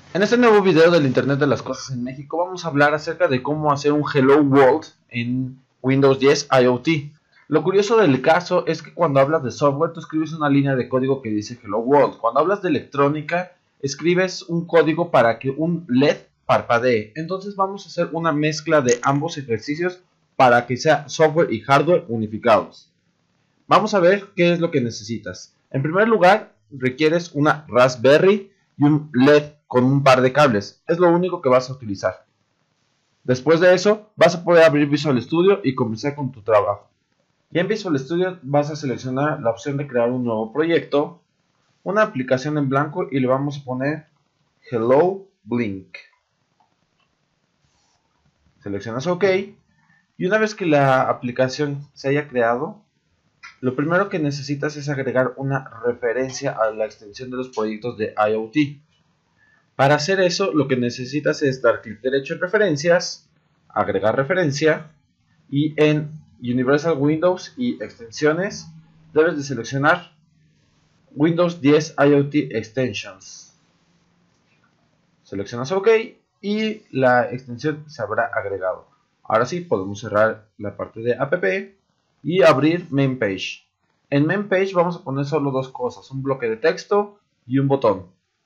En este nuevo video del Internet de las Cosas en México vamos a hablar acerca de cómo hacer un Hello World en Windows 10 IoT. Lo curioso del caso es que cuando hablas de software tú escribes una línea de código que dice Hello World. Cuando hablas de electrónica escribes un código para que un LED parpadee. Entonces vamos a hacer una mezcla de ambos ejercicios para que sea software y hardware unificados. Vamos a ver qué es lo que necesitas. En primer lugar requieres una Raspberry y un LED con un par de cables. Es lo único que vas a utilizar. Después de eso, vas a poder abrir Visual Studio y comenzar con tu trabajo. Y en Visual Studio vas a seleccionar la opción de crear un nuevo proyecto, una aplicación en blanco y le vamos a poner Hello Blink. Seleccionas OK y una vez que la aplicación se haya creado, lo primero que necesitas es agregar una referencia a la extensión de los proyectos de IoT. Para hacer eso, lo que necesitas es dar clic derecho en referencias, agregar referencia y en Universal Windows y extensiones debes de seleccionar Windows 10 IoT Extensions. Seleccionas OK y la extensión se habrá agregado. Ahora sí, podemos cerrar la parte de app y abrir Main Page. En Main Page vamos a poner solo dos cosas, un bloque de texto y un botón.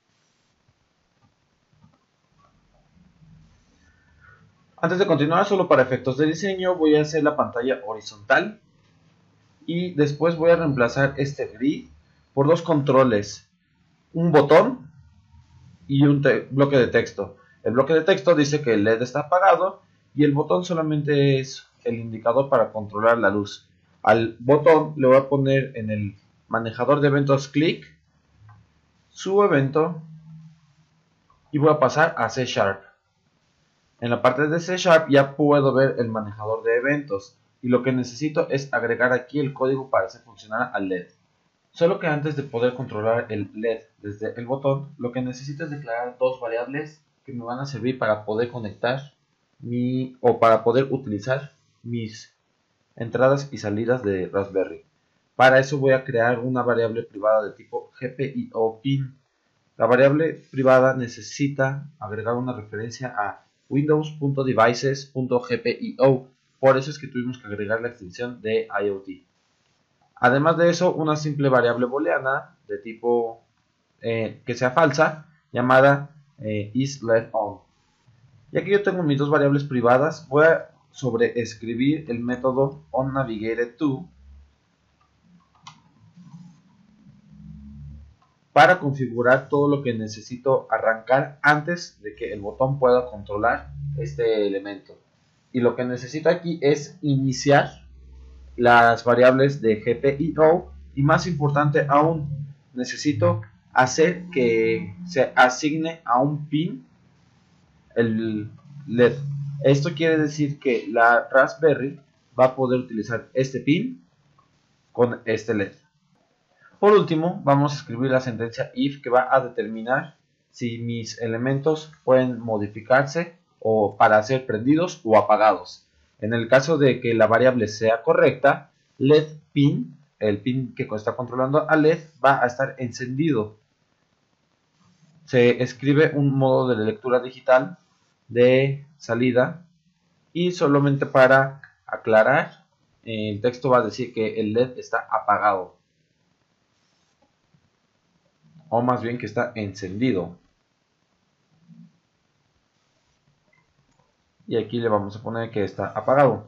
Antes de continuar, solo para efectos de diseño, voy a hacer la pantalla horizontal y después voy a reemplazar este grid por dos controles, un botón y un bloque de texto. El bloque de texto dice que el LED está apagado y el botón solamente es el indicador para controlar la luz. Al botón le voy a poner en el manejador de eventos clic, su evento y voy a pasar a C#. En la parte de C# ya puedo ver el manejador de eventos y lo que necesito es agregar aquí el código para hacer funcionar al LED. Solo que antes de poder controlar el LED desde el botón, lo que necesito es declarar dos variables que me van a servir para poder conectar para poder utilizar mis entradas y salidas de Raspberry. Para eso voy a crear una variable privada de tipo GPIO-pin. La variable privada necesita agregar una referencia a windows.devices.gpio, por eso es que tuvimos que agregar la extensión de IoT. Además de eso, una simple variable booleana de tipo que sea falsa, llamada isLedOn. Y aquí yo tengo mis dos variables privadas, voy a sobreescribir el método onNavigated2 para configurar todo lo que necesito arrancar antes de que el botón pueda controlar este elemento. Y lo que necesito aquí es iniciar las variables de GPIO y más importante aún, necesito hacer que se asigne a un pin el LED. Esto quiere decir que la Raspberry va a poder utilizar este pin con este LED. Por último, vamos a escribir la sentencia if que va a determinar si mis elementos pueden modificarse o para ser prendidos o apagados. En el caso de que la variable sea correcta, LED pin, el pin que está controlando al LED, va a estar encendido. Se escribe un modo de lectura digital de salida y solamente para aclarar, el texto va a decir que el LED está apagado. O más bien que está encendido. Y aquí le vamos a poner que está apagado.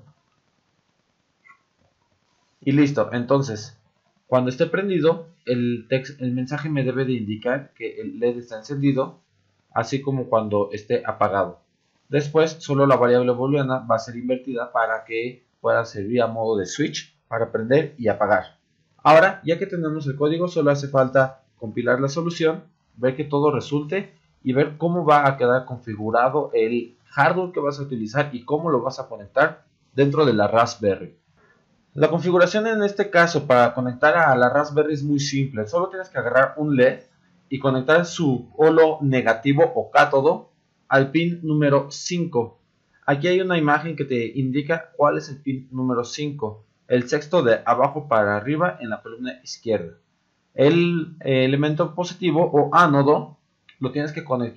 Y listo. Entonces, cuando esté prendido, el mensaje me debe de indicar que el LED está encendido, así como cuando esté apagado. Después, solo la variable booleana va a ser invertida para que pueda servir a modo de switch para prender y apagar. Ahora, ya que tenemos el código, solo hace falta compilar la solución, ver que todo resulte y ver cómo va a quedar configurado el hardware que vas a utilizar y cómo lo vas a conectar dentro de la Raspberry. La configuración en este caso para conectar a la Raspberry es muy simple. Solo tienes que agarrar un LED y conectar su holo negativo o cátodo al pin número 5. Aquí hay una imagen que te indica cuál es el pin número 5. El sexto de abajo para arriba en la columna izquierda. El elemento positivo o ánodo lo tienes que conectar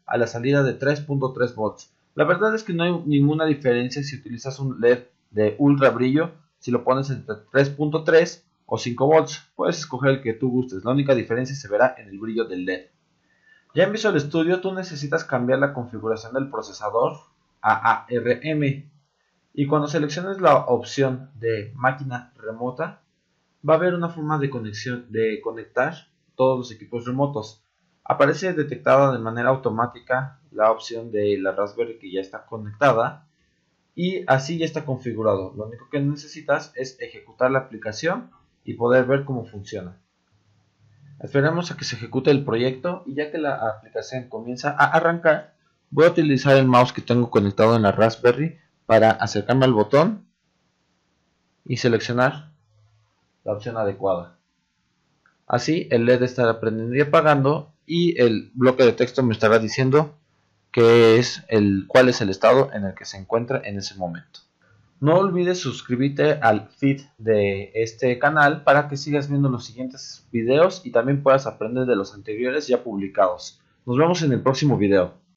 a la salida de 3.3 volts. La verdad es que no hay ninguna diferencia si utilizas un LED de ultra brillo, si lo pones entre 3.3 o 5 volts. Puedes escoger el que tú gustes, la única diferencia se verá en el brillo del LED. Ya en Visual Studio tú necesitas cambiar la configuración del procesador a ARM, y cuando selecciones la opción de máquina remota va a haber una forma de conectar todos los equipos remotos. Aparece detectada de manera automática la opción de la Raspberry que ya está conectada y así ya está configurado. Lo único que necesitas es ejecutar la aplicación y poder ver cómo funciona. Esperemos a que se ejecute el proyecto y ya que la aplicación comienza a arrancar, voy a utilizar el mouse que tengo conectado en la Raspberry para acercarme al botón y seleccionar la opción adecuada. Así el LED estará prendiendo y apagando y el bloque de texto me estará diciendo cuál es el estado en el que se encuentra en ese momento. No olvides suscribirte al feed de este canal para que sigas viendo los siguientes videos y también puedas aprender de los anteriores ya publicados. Nos vemos en el próximo video.